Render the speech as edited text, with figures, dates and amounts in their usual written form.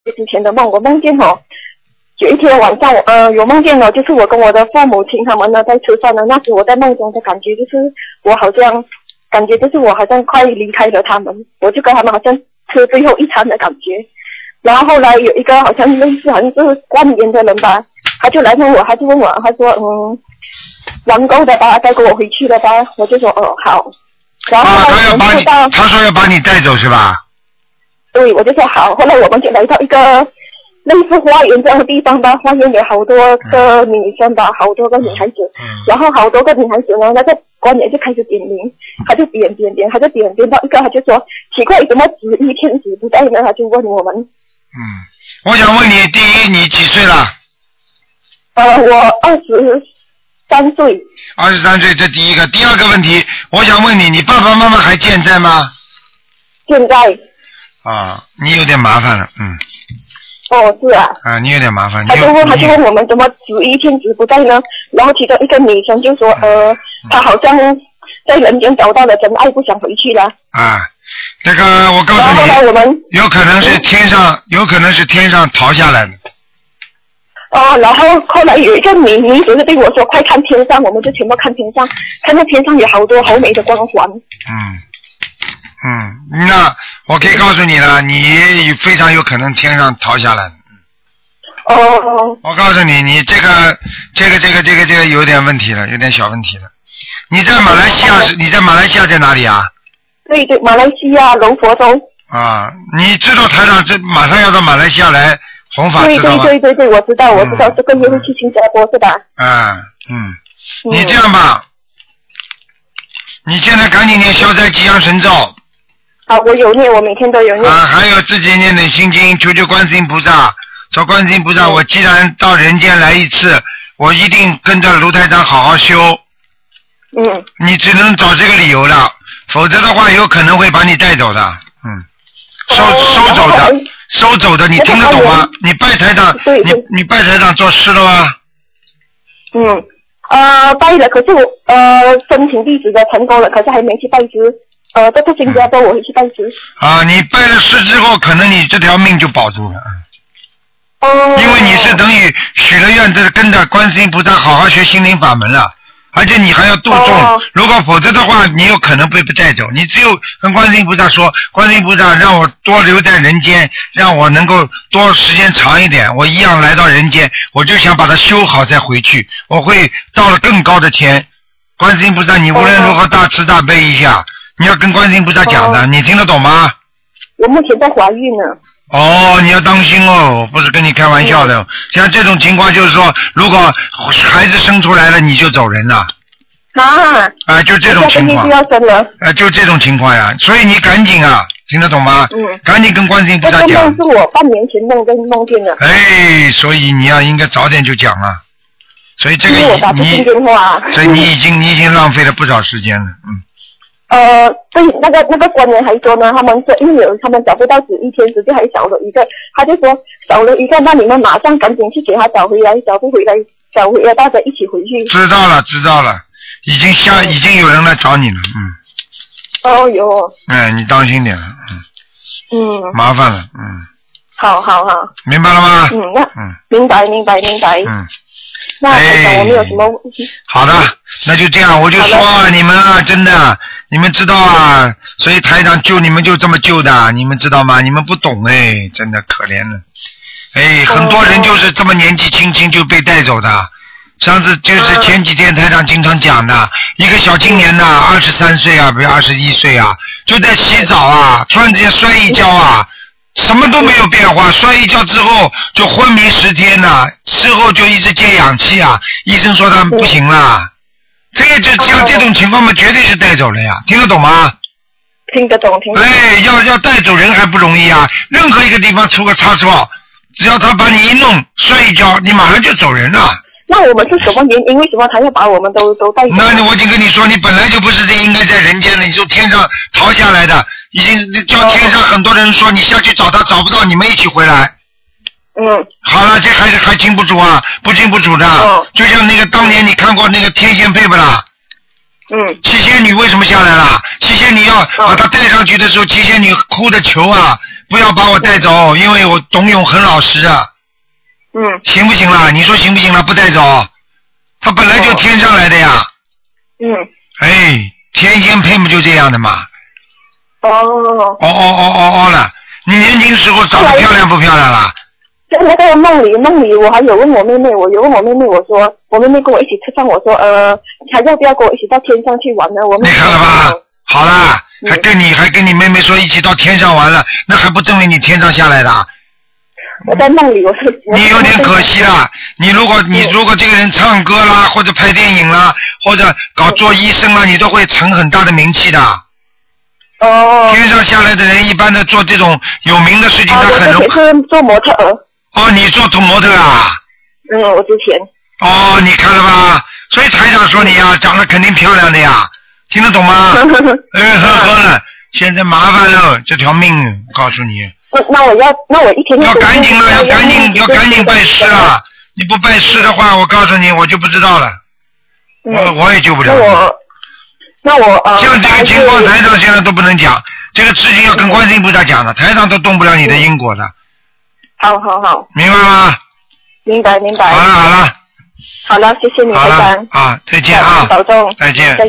之前的梦，我梦见有一天晚上有梦见就是我跟我的父母亲他们呢在吃饭呢，那时我在梦中的感觉就是我好像快离开了他们，我就跟他们好像吃最后一餐的感觉。然后后来有一个好像是官员的人吧，他就来问我，他说玩够的吧，带跟我回去了吧，我就说好。然后他说要把你带走是吧？ 对，我就说好。后来我们就来到一个类似花园这样的地方吧，花园有好多个女生吧，好多个女孩子，然后好多个女孩子呢，那个官员就开始点名，他就点到一个，他就说奇怪，怎么紫衣天子不在呢？他就问我们。 我想问你，第一，你几岁了？ 我23岁。 23岁，这第一个。第二个问题，我想问你，你爸爸妈妈还健在吗？ 健在。 你有点麻烦了， 是啊。 你有点麻烦。 他就问我们怎么紫衣天子不在呢？然后其中一个女生就说，她好像在人间找到了真爱，不想回去了。 这个我告诉你， 后来我们有可能是天上逃下来的。 然后后来有一个女子就对我说：“快看天上！”我们就全部看天上，看到天上有好多好美的光环。 那我可以告诉你了，你非常有可能天上逃下来。我告诉你，你这个有点问题了，有点小问题了。你在马来西亚在哪里啊？ 对，马来西亚柔佛州。 你知道台长这马上要到马来西亚来弘法，知道吗？ 对，我知道，这个月会去新加坡是吧？ 你这样吧，你现在赶紧念消灾吉祥神咒。 我有念，我每天都有念。 还有自己念点心经，求求观世音菩萨，说观世音菩萨，我既然到人间来一次，我一定跟着卢台长好好修。你只能找这个理由了，否则的话有可能会把你带走的。收走的，你听得懂吗？你拜台长，你拜台长做事了吗？ 拜了，可是我申请地址的成功了，可是还没去拜师。在新加坡我会去拜师。 你拜了师之后，可能你这条命就保住了。因为你是等于许了愿，这跟着观世音菩萨好好学心灵法门了。而且你还要度众，如果否则的话，你有可能被带走。你只有跟观世音菩萨说，观世音菩萨让我多留在人间，让我能够多时间长一点，我一样来到人间，我就想把它修好再回去，我会到了更高的天。观世音菩萨，你无论如何大慈大悲一下，你要跟观世音菩萨讲的，你听得懂吗？ 我目前在怀孕呢。 你要当心不是跟你开玩笑的。像这种情况就是说，如果孩子生出来了，你就走人了。就这种情况。就这种情况呀，所以你赶紧听得懂吗？赶紧跟观世音菩萨讲。这个梦是我半年前梦见的。 所以你应该早点就讲了。所以这个所以你已经浪费了不少时间了。 对，那个官员还说呢，他们说因为他们找不到紫衣天子，就还少了一个，他就说少了一个，那你们马上赶紧去给他找回来，找不回来，找回来大家一起回去。 知道了，已经有人来找你了， 有。 你当心点了，麻烦了， 好， 明白了吗？ 明白。那我没有什么问题。 好的，那就这样，我就说你们真的，你们知道所以台长救你们就这么救的，你们知道吗？你们不懂真的可怜了。很多人就是这么年纪轻轻就被带走的。上次就是前几天台长经常讲的，一个小青年23岁不是21岁就在洗澡突然之间摔一跤什么都没有变化，摔一跤之后就昏迷10天之后就一直接氧气医生说他不行了。这像这种情况嘛，绝对是带走了呀，听得懂吗？ 听得懂。 要带走人还不容易任何一个地方出个差错，只要他把你一弄摔一跤，你马上就走人了。 那我们是什么原因？为什么他要把我们都带走？ 那我已经跟你说，你本来就不是应该在人间的，你从天上逃下来的，已经叫天上很多人说你下去找他，找不到，你们一起回来。好了，这还经不住不经不住的。就像那个当年你看过那个天仙配不啦？ 七仙女为什么下来了？七仙女要把她带上去的时候，七仙女哭着求啊，不要把我带走，因为我董永很老实啊。行不行啦？你说行不行啦？不带走，他本来就天上来的呀。哎，天仙配不就这样的嘛？了，你年轻时候长得漂亮不漂亮啦？ 在那个梦里，我还有问我妹妹，我说，我妹妹跟我一起吃饭，我说，还要不要跟我一起到天上去玩呢？我妹妹你看了吧？好啦，还跟你妹妹说一起到天上玩了，那还不证明你天上下来的？ 我在梦里， 你有点可惜了。你如果这个人唱歌啦，或者拍电影啦，或者做医生啦，你都会成很大的名气的。天上下来的人，一般的做这种有名的事情，他很容易。 我之前是做模特儿。 你做模特啊？ 我之前。 你看了吧？所以台长说你呀，长得肯定漂亮的呀，听得懂吗？呵了，现在麻烦了，这条命，我告诉你。 那我一天要赶紧了，要赶紧拜师了。你不拜师的话，我告诉你，我就不知道了。我也救不了你。 那我像这个情况，台长现在都不能讲，这个事情要跟观世音菩萨讲的，台长都动不了你的因果的。 好， 明白吗？ 明白。 好了， 好了，谢谢你，台长。 再见啊， 保重， 再见。